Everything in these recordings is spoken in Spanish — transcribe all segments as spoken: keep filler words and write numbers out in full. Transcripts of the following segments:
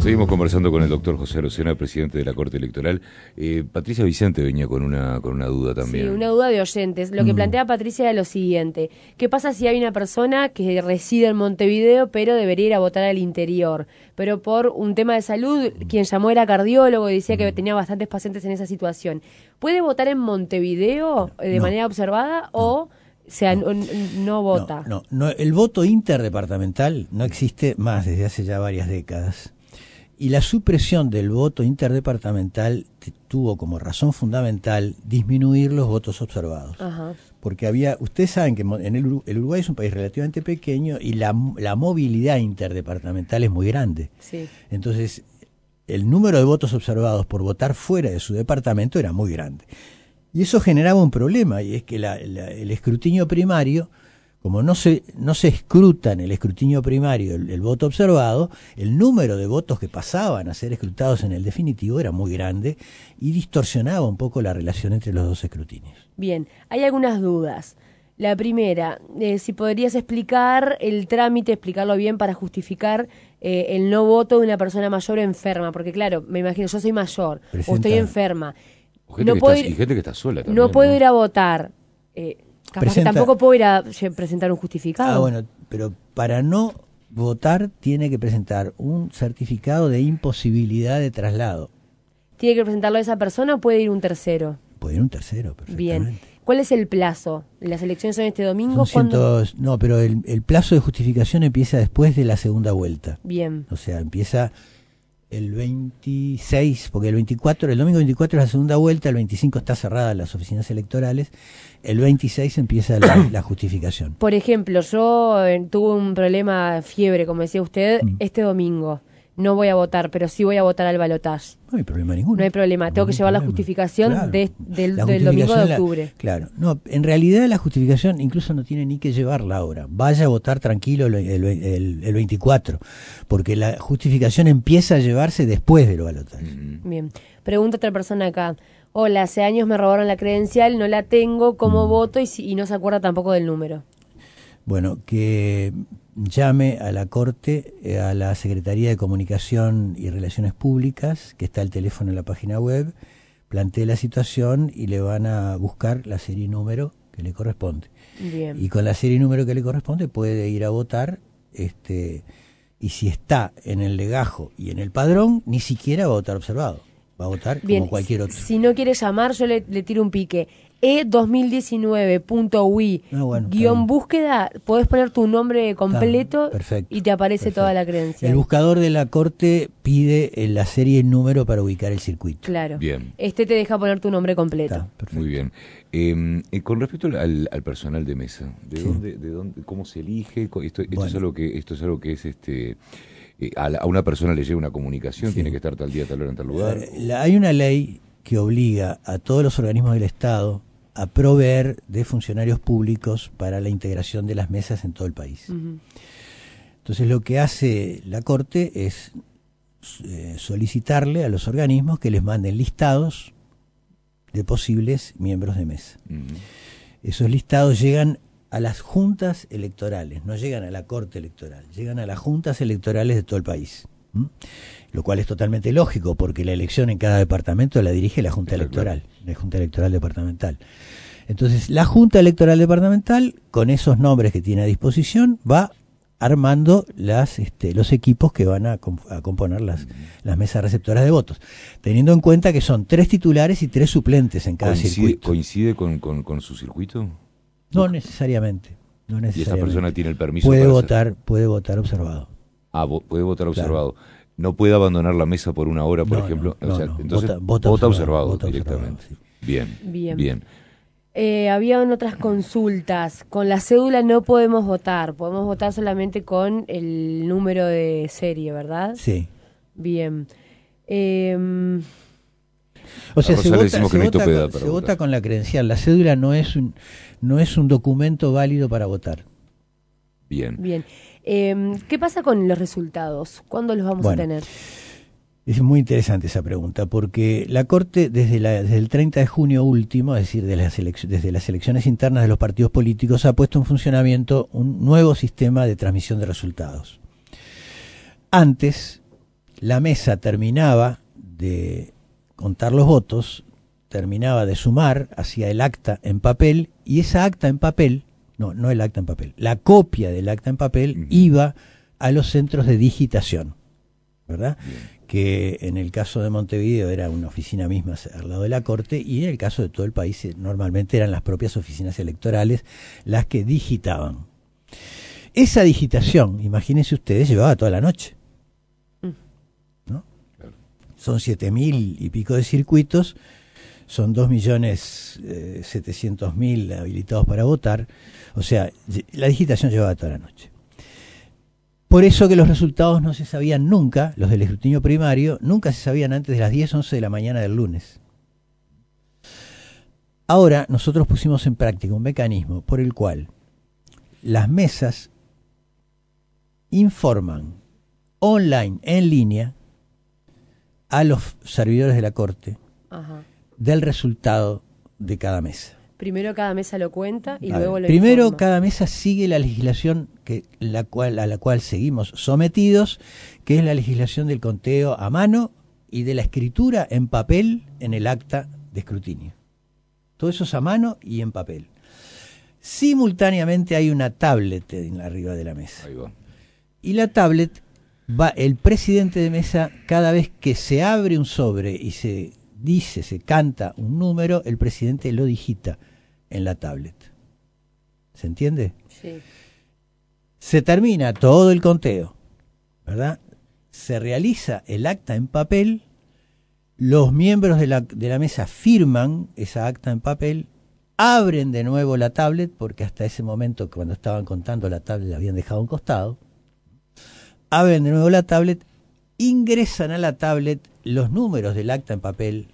Seguimos conversando con el doctor José Arocena, presidente de la Corte Electoral. Eh, Patricia Vicente venía con una con una duda también. Sí, una duda de oyentes. Lo que mm. plantea Patricia era lo siguiente. ¿Qué pasa si hay una persona que reside en Montevideo pero debería ir a votar al interior? Pero por un tema de salud, mm. quien llamó era cardiólogo y decía mm. que tenía bastantes pacientes en esa situación. ¿Puede votar en Montevideo eh, de no. manera observada no. o... O sea, no, no, no vota? No, no, no, el voto interdepartamental no existe más desde hace ya varias décadas. Y la supresión del voto interdepartamental tuvo como razón fundamental disminuir los votos observados. Ajá. Porque había, ustedes saben que en el, el Uruguay es un país relativamente pequeño y la, la movilidad interdepartamental es muy grande. Sí. Entonces, el número de votos observados por votar fuera de su departamento era muy grande. Y eso generaba un problema, y es que la, la, el escrutinio primario, como no se, no se escruta en el escrutinio primario el, el voto observado, el número de votos que pasaban a ser escrutados en el definitivo era muy grande y distorsionaba un poco la relación entre los dos escrutinios. Bien, hay algunas dudas. La primera, eh, si podrías explicar el trámite, explicarlo bien para justificar eh, el no voto de una persona mayor o enferma, porque claro, me imagino, yo soy mayor Presenta... o estoy enferma. O gente, no que está, ir, y gente que está sola también. No puedo ¿no? ir a votar. Eh, capaz Presenta, que tampoco puedo ir a presentar un justificado. Ah, bueno, pero para no votar tiene que presentar un certificado de imposibilidad de traslado. ¿Tiene que presentarlo a esa persona o puede ir un tercero? Puede ir un tercero, perfectamente. Bien. ¿Cuál es el plazo? ¿Las elecciones son este domingo? Son cientos, no, pero el, el plazo de justificación empieza después de la segunda vuelta. Bien. O sea, empieza... el veintiséis, porque el veinticuatro, el domingo veinticuatro es la segunda vuelta, el veinticinco está cerrada las oficinas electorales, el veintiséis empieza la, la justificación. Por ejemplo, yo eh, tuve un problema, fiebre, como decía usted, mm. este domingo. No voy a votar, pero sí voy a votar al balotaje. No hay problema ninguno. No hay problema, tengo que llevar problema. la justificación claro. de, del, la del domingo de octubre. La, claro, no, en realidad la justificación incluso no tiene ni que llevarla ahora. Vaya a votar tranquilo el, el, el, el veinticuatro, porque la justificación empieza a llevarse después del balotaje. Mm. Bien, pregunta otra persona acá. Hola, hace años me robaron la credencial, no la tengo, ¿cómo mm. voto? Y, y no se acuerda tampoco del número. Bueno, que llame a la Corte, eh, a la Secretaría de Comunicación y Relaciones Públicas, que está el teléfono en la página web, plantee la situación y le van a buscar la serie y número que le corresponde. Bien. Y con la serie y número que le corresponde puede ir a votar, este, y si está en el legajo y en el padrón, ni siquiera va a votar observado. Va a votar Bien, como cualquier otro. Si no quiere llamar, yo le, le tiro un pique. e dos mil diecinueve punto u i ah, bueno, guión búsqueda, podés poner tu nombre completo perfecto, y te aparece perfecto. toda la credencial. El buscador de la Corte pide la serie y el número para ubicar el circuito. Claro. Bien. Este te deja poner tu nombre completo. Está, muy bien. Eh, eh, con respecto al, al personal de mesa, ¿de, sí. dónde, de dónde, cómo se elige? Esto, esto bueno. es algo que esto es algo que es este eh, a, la, a una persona le llega una comunicación, sí. tiene que estar tal día, tal hora, en tal lugar. Eh, la, hay una ley que obliga a todos los organismos del Estado a proveer de funcionarios públicos para la integración de las mesas en todo el país. Uh-huh. Entonces lo que hace la Corte es eh, solicitarle a los organismos que les manden listados de posibles miembros de mesa. Uh-huh. Esos listados llegan a las juntas electorales, no llegan a la Corte Electoral, llegan a las juntas electorales de todo el país. ¿Mm? Lo cual es totalmente lógico, porque la elección en cada departamento la dirige la Junta Electoral, la Junta Electoral Departamental. Entonces, la Junta Electoral Departamental, con esos nombres que tiene a disposición, va armando las este, los equipos que van a, comp- a componer las, mm. las mesas receptoras de votos, teniendo en cuenta que son tres titulares y tres suplentes en cada ¿Coincide, circuito. ¿Coincide con, con, con su circuito? No necesariamente, no necesariamente. ¿Y esa persona tiene el permiso puede para votar, hacer? puede votar observado. Ah, vo- puede votar observado. Claro. No puede abandonar la mesa por una hora, por no, ejemplo. No, o sea, no, entonces vota, vota, vota observado, observado, vota directamente. Observado, sí. Bien, bien. bien. Eh, habían otras consultas. Con la cédula no podemos votar. Podemos votar solamente con el número de serie, ¿verdad? Sí. Bien. Eh, o sea, se, vota, se, vota, con, se vota con la credencial. La cédula no es un no es un documento válido para votar. Bien. Bien. Eh, ¿Qué pasa con los resultados? ¿Cuándo los vamos bueno, a tener? Es muy interesante esa pregunta, porque la Corte desde, la, desde el treinta de junio último, es decir, desde las, elec- desde las elecciones internas de los partidos políticos, ha puesto en funcionamiento un nuevo sistema de transmisión de resultados. Antes, la mesa terminaba de contar los votos, terminaba de sumar, hacía el acta en papel, y esa acta en papel, no, no el acta en papel, la copia del acta en papel uh-huh. iba a los centros de digitación, ¿verdad? Bien. Que en el caso de Montevideo era una oficina misma al lado de la Corte, y en el caso de todo el país normalmente eran las propias oficinas electorales las que digitaban. Esa digitación, imagínense ustedes, llevaba toda la noche, ¿no? Claro. Son siete mil y pico de circuitos, son dos millones setecientos mil habilitados para votar, o sea, la digitación llevaba toda la noche. Por eso que los resultados no se sabían nunca, los del escrutinio primario, nunca se sabían antes de las diez, once de la mañana del lunes. Ahora nosotros pusimos en práctica un mecanismo por el cual las mesas informan online, en línea, a los servidores de la Corte Ajá. del resultado de cada mesa. Primero cada mesa lo cuenta y a luego ver, lo Primero informa. Cada mesa sigue la legislación que, la cual, a la cual seguimos sometidos, que es la legislación del conteo a mano y de la escritura en papel en el acta de escrutinio. Todo eso es a mano y en papel. Simultáneamente hay una tablet en arriba de la mesa. Ahí va. Y la tablet va, el presidente de mesa, cada vez que se abre un sobre y se dice, se canta un número, el presidente lo digita en la tablet. ¿Se entiende? Sí. Se termina todo el conteo, ¿verdad? Se realiza el acta en papel, los miembros de la, de la mesa firman esa acta en papel, abren de nuevo la tablet, porque hasta ese momento, cuando estaban contando la tablet, la habían dejado a un costado, abren de nuevo la tablet, ingresan a la tablet los números del acta en papel.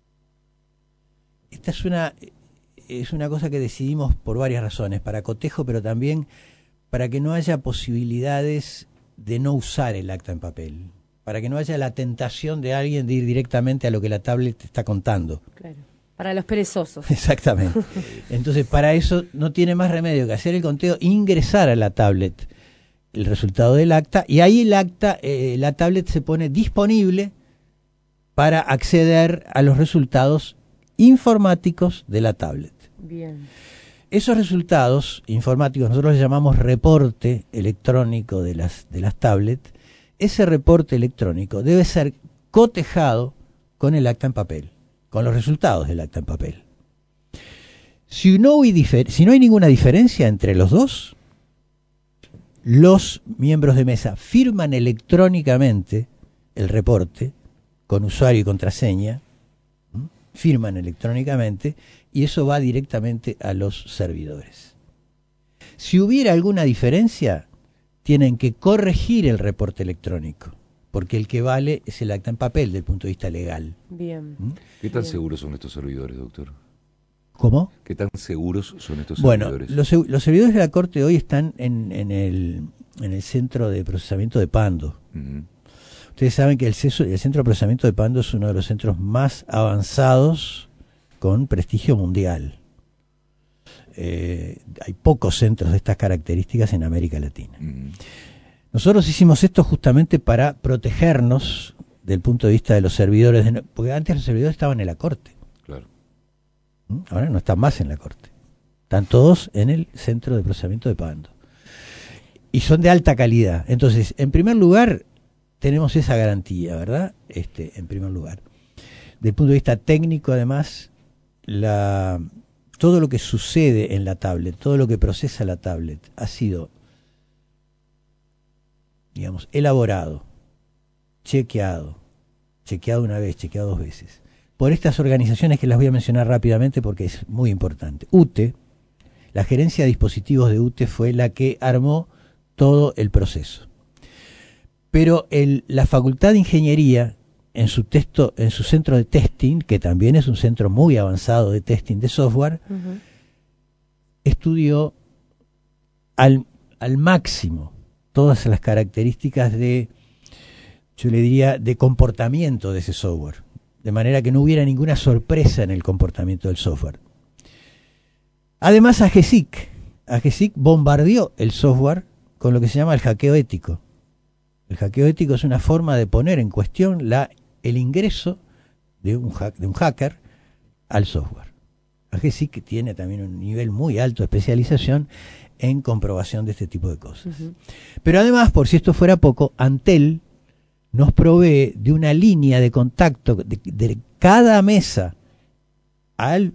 Esta es una, es una cosa que decidimos por varias razones, para cotejo, pero también para que no haya posibilidades de no usar el acta en papel, para que no haya la tentación de alguien de ir directamente a lo que la tablet está contando. Claro, para los perezosos. Exactamente. Entonces, para eso no tiene más remedio que hacer el conteo, ingresar a la tablet el resultado del acta, y ahí el acta, eh, la tablet se pone disponible para acceder a los resultados informáticos de la tablet. Bien. Esos resultados informáticos nosotros les llamamos reporte electrónico de las, de las tablets. Ese reporte electrónico debe ser cotejado con el acta en papel, con los resultados del acta en papel. Si no hay, difer- si no hay ninguna diferencia entre los dos, los miembros de mesa firman electrónicamente el reporte con usuario y contraseña, ¿m? firman electrónicamente, y eso va directamente a los servidores. Si hubiera alguna diferencia, tienen que corregir el reporte electrónico, porque el que vale es el acta en papel desde el punto de vista legal. Bien. ¿Mm? ¿Qué tan Bien. seguros son estos servidores, doctor? ¿Cómo? ¿Qué tan seguros son estos Bueno, servidores? los, los servidores de la Corte hoy están en, en, el, en el centro de procesamiento de Pando. Uh-huh. Ustedes saben que el, ceso, el centro de procesamiento de Pando es uno de los centros más avanzados con prestigio mundial. Eh, hay pocos centros de estas características en América Latina. Uh-huh. Nosotros hicimos esto justamente para protegernos del punto de vista de los servidores, de, porque antes los servidores estaban en la Corte. Claro. Ahora no están más en la Corte. Están todos en el centro de procesamiento de Pando. Y son de alta calidad. Entonces, en primer lugar, tenemos esa garantía, ¿verdad? Este, en primer lugar. Del punto de vista técnico, además, la, todo lo que sucede en la tablet, todo lo que procesa la tablet, ha sido, digamos, elaborado, chequeado, chequeado una vez, chequeado dos veces, por estas organizaciones que las voy a mencionar rápidamente porque es muy importante. U T E, la gerencia de dispositivos de U T E fue la que armó todo el proceso. Pero el, la Facultad de Ingeniería, en su, texto, en su centro de testing, que también es un centro muy avanzado de testing de software, uh-huh. estudió al, al máximo todas las características de, yo le diría, de comportamiento de ese software, de manera que no hubiera ninguna sorpresa en el comportamiento del software. Además, AGESIC, AGESIC bombardeó el software con lo que se llama el hackeo ético. El hackeo ético es una forma de poner en cuestión la, el ingreso de un, hack, de un hacker al software. AGESIC tiene también un nivel muy alto de especialización en comprobación de este tipo de cosas. Uh-huh. Pero además, por si esto fuera poco, Antel nos provee de una línea de contacto de, de cada mesa al,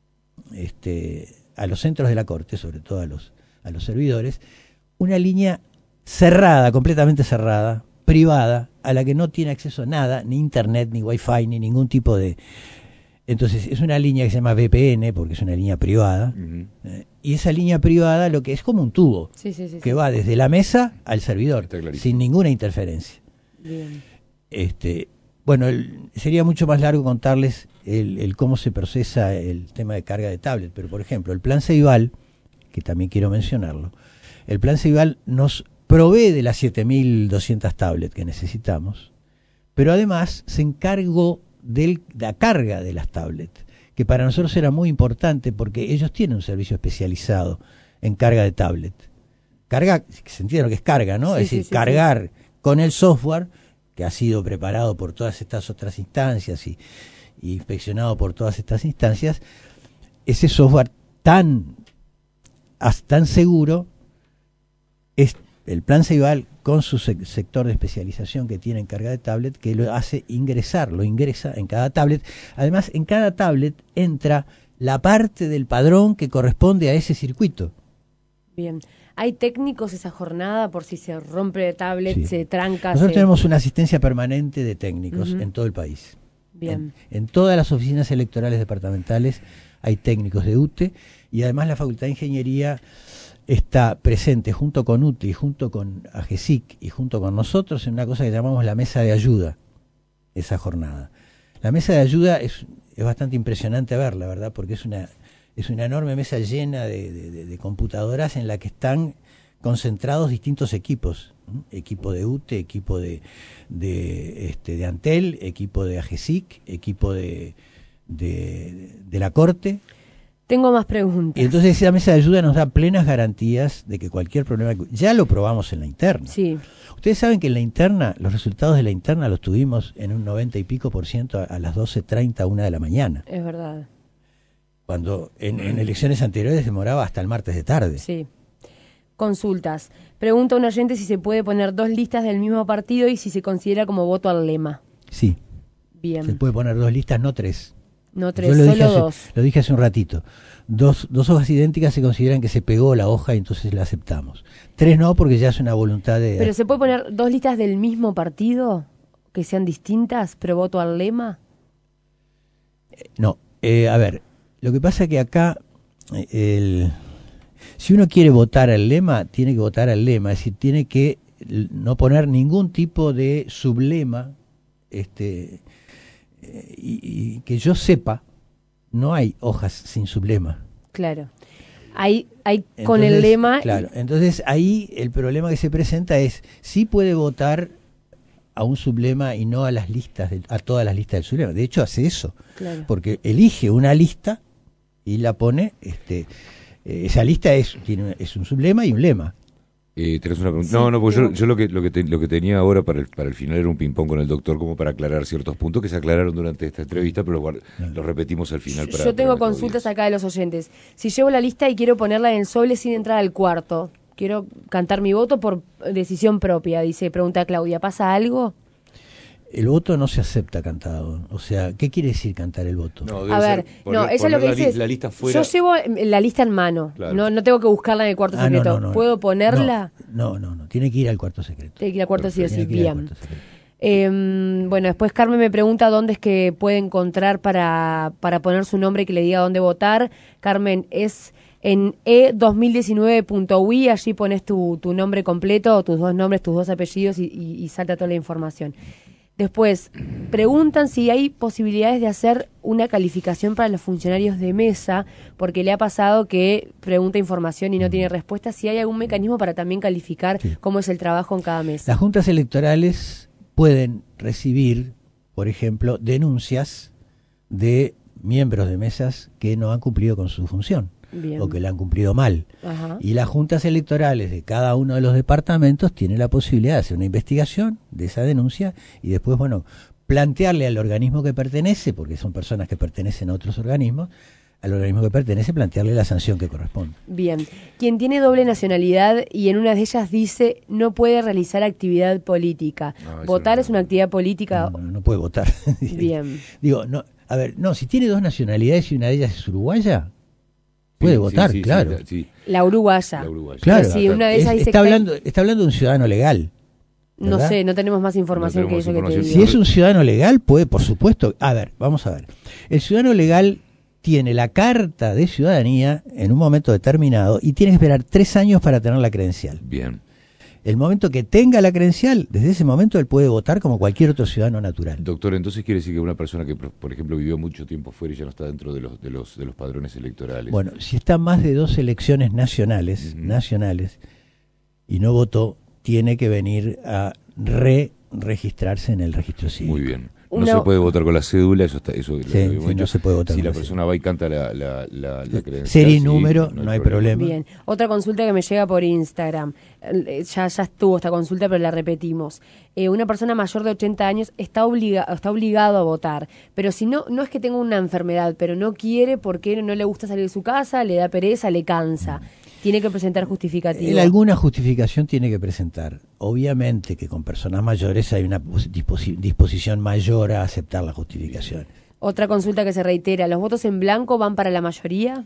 este, a los centros de la Corte, sobre todo a los, a los servidores, una línea cerrada, completamente cerrada, privada, a la que no tiene acceso a nada, ni internet, ni wifi, ni ningún tipo de... Entonces es una línea que se llama V P N, porque es una línea privada, uh-huh. eh, y esa línea privada lo que es como un tubo, sí, sí, sí, que sí. va desde la mesa al servidor, sin ninguna interferencia. Bien. Este, bueno, el, sería mucho más largo contarles el, el cómo se procesa el tema de carga de tablet, pero por ejemplo, el plan Ceibal, que también quiero mencionarlo, el plan Ceibal nos provee de las siete mil doscientas tablets que necesitamos, pero además se encargó de la carga de las tablets, que para nosotros era muy importante porque ellos tienen un servicio especializado en carga de tablet. Carga, se entiende lo que es carga, ¿no? Sí, es decir, sí, sí, cargar sí. con el software que ha sido preparado por todas estas otras instancias y, y inspeccionado por todas estas instancias, ese software tan, tan seguro es el plan Ceibal con su sec- sector de especialización que tiene en carga de tablet, que lo hace ingresar, lo ingresa en cada tablet. Además, en cada tablet entra la parte del padrón que corresponde a ese circuito. Bien. ¿Hay técnicos esa jornada por si se rompe el tablet, Sí. se tranca? Nosotros se... tenemos una asistencia permanente de técnicos Uh-huh. en todo el país. Bien. En, en todas las oficinas electorales departamentales hay técnicos de U T E y además la Facultad de Ingeniería está presente junto con U T E y junto con AGESIC y junto con nosotros en una cosa que llamamos la mesa de ayuda, esa jornada. La mesa de ayuda es, es bastante impresionante verla, ¿verdad? Porque es una, es una enorme mesa llena de, de, de computadoras en la que están concentrados distintos equipos. ¿eh? Equipo de U T E, equipo de, de, este, de Antel, equipo de AGESIC, equipo de, de, de la Corte. Tengo más preguntas. Y entonces esa mesa de ayuda nos da plenas garantías de que cualquier problema... Ya lo probamos en la interna. Sí. Ustedes saben que en la interna, los resultados de la interna los tuvimos en un noventa y pico por ciento a, a las doce treinta, una de la mañana. Es verdad. Cuando en, en elecciones anteriores demoraba hasta el martes de tarde. Sí. Consultas. Pregunta un oyente si se puede poner dos listas del mismo partido y si se considera como voto al lema. Sí. Bien. Se puede poner dos listas, no tres. No tres, Yo lo solo dije hace, dos. Lo dije hace un ratito. Dos, dos hojas idénticas se consideran que se pegó la hoja y entonces la aceptamos. Tres no, porque ya es una voluntad de... ¿Pero se puede poner dos listas del mismo partido que sean distintas, pero voto al lema? No, eh, a ver, lo que pasa es que acá, eh, el, si uno quiere votar al lema, tiene que votar al lema, es decir, tiene que no poner ningún tipo de sublema, este, eh, y, y que yo sepa, no hay hojas sin sublema. Claro. Hay, hay Entonces, con el lema... Claro, entonces ahí el problema que se presenta es, sí puede votar a un sublema y no a las listas, de, a todas las listas del sublema. De hecho hace eso, Claro. porque elige una lista y la pone, este, eh, esa lista es, tiene, es un sublema y un lema. Eh, ¿Tenés una pregunta? Sí, no, no, porque digo- yo, yo lo que lo que, te- lo que tenía ahora para el, para el final era un ping-pong con el doctor como para aclarar ciertos puntos que se aclararon durante esta entrevista, pero los, los repetimos al final. Para, Yo tengo para nuestra consultas audiencia. acá de los oyentes. Si llevo la lista y quiero ponerla en el sobre sin entrar al cuarto, quiero cantar mi voto por decisión propia, dice, pregunta Claudia, ¿pasa algo? El voto no se acepta cantado. O sea, ¿qué quiere decir cantar el voto? No, debe A ver, ser no, poner- eso es lo poner que la li- dice. La lista fuera. Yo llevo la lista en mano, Claro. no, no tengo que buscarla en el cuarto Ah, no, secreto. no, no, ¿Puedo no. ponerla? No, no, no, tiene que ir al cuarto secreto. Tiene que ir al cuarto sí o sí, Tiene que ir al bien. cuarto secreto. Eh, bueno, después Carmen me pregunta dónde es que puede encontrar para, para poner su nombre y que le diga dónde votar. Carmen, es en e dos mil diecinueve punto u i, allí pones tu, tu nombre completo, tus dos nombres, tus dos apellidos y, y, y salta toda la información. Después, preguntan si hay posibilidades de hacer una calificación para los funcionarios de mesa, porque le ha pasado que pregunta información y no tiene respuesta. Si hay algún mecanismo para también calificar Sí. cómo es el trabajo en cada mesa. Las juntas electorales pueden recibir, por ejemplo, denuncias de miembros de mesas que no han cumplido con su función. Bien. o que la han cumplido mal. Ajá. Y las juntas electorales de cada uno de los departamentos tienen la posibilidad de hacer una investigación de esa denuncia y después, bueno, plantearle al organismo que pertenece, porque son personas que pertenecen a otros organismos, al organismo que pertenece, plantearle la sanción que corresponde. Bien. Quien tiene doble nacionalidad y en una de ellas dice no puede realizar actividad política. No, ¿Votar no, es una actividad política? No, no, no puede votar. Bien. Digo, no, a ver, no, si tiene dos nacionalidades y una de ellas es uruguaya, puede Sí, votar, sí, sí, claro. sí, sí. La uruguaya. La uruguaya. Claro. Sí, una de Es- esas dice está que- hablando, está hablando de un ciudadano legal. No ¿verdad? sé, no tenemos más información No que tenemos eso que te información. digo. Si es un ciudadano legal, puede, por supuesto. A ver, vamos a ver. El ciudadano legal tiene la carta de ciudadanía en un momento determinado y tiene que esperar tres años para tener la credencial. Bien. El momento que tenga la credencial, desde ese momento él puede votar como cualquier otro ciudadano natural. Doctor, entonces quiere decir que una persona que, por por ejemplo, vivió mucho tiempo fuera y ya no está dentro de los de los de los padrones electorales. Bueno, si está más de dos elecciones nacionales, Ujú. nacionales, y no votó, tiene que venir a re-registrarse en el registro civil. Muy bien. No Una- se puede votar con la cédula, eso está, eso lo Sí, habíamos sí, dicho. no se puede votar Si con la la persona va y canta la, la, la, la credencial, Serie y sí, número, no hay problema. Bien, otra consulta que me llega por Instagram, Eh, ya, ya estuvo esta consulta, pero la repetimos. Eh, una persona mayor de ochenta años está, obliga, está obligado a votar, pero si no, no es que tenga una enfermedad, pero no quiere porque no le gusta salir de su casa, le da pereza, le cansa. Tiene que presentar justificativo. Él alguna justificación tiene que presentar. Obviamente que con personas mayores hay una pos- disposi- disposición mayor a aceptar la justificación. Otra consulta que se reitera, ¿los votos en blanco van para la mayoría?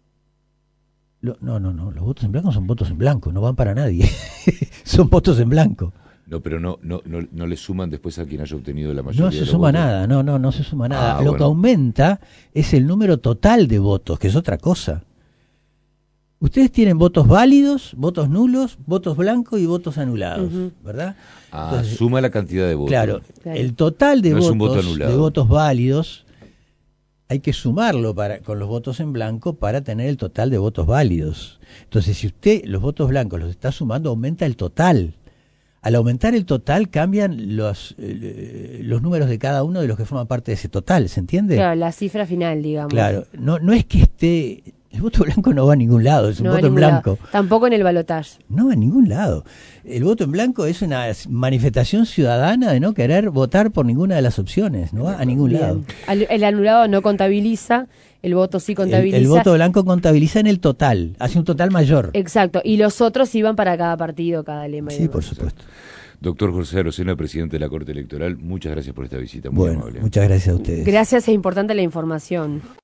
Lo- no, no, no, los votos en blanco son votos en blanco, no van para nadie. Son votos en blanco. No, pero no, no, no, no le suman después a quien haya obtenido la mayoría No de se los suma votos. nada, no, no, no se suma nada. Ah, Lo bueno. que aumenta es el número total de votos, que es otra cosa. Ustedes tienen votos válidos, votos nulos, votos blancos y votos anulados, Ujú. ¿verdad? Ah, Entonces, suma la cantidad de votos. Claro, Claro. el total de No es un voto votos, anulado. de votos válidos hay que sumarlo para, con los votos en blanco para tener el total de votos válidos. Entonces, si usted los votos blancos los está sumando, aumenta el total. Al aumentar el total, cambian los, eh, los números de cada uno de los que forman parte de ese total, ¿se entiende? Claro, la cifra final, digamos. Claro, no, no es que esté... El voto blanco no va a ningún lado, es un No va a voto en ningún blanco. lado. Tampoco en el balotaje. No, a ningún lado. El voto en blanco es una manifestación ciudadana de no querer votar por ninguna de las opciones, no va a ningún lado. Bien. Al- El anulado no contabiliza, el voto sí El, contabiliza. el voto blanco contabiliza en el total, hace un total mayor. Exacto, y los otros iban para cada partido, cada lema. y Sí, demás. por supuesto. Doctor José Arocena, presidente de la Corte Electoral, muchas gracias por esta visita, muy Bueno, amable. muchas gracias a ustedes. Gracias, es importante la información.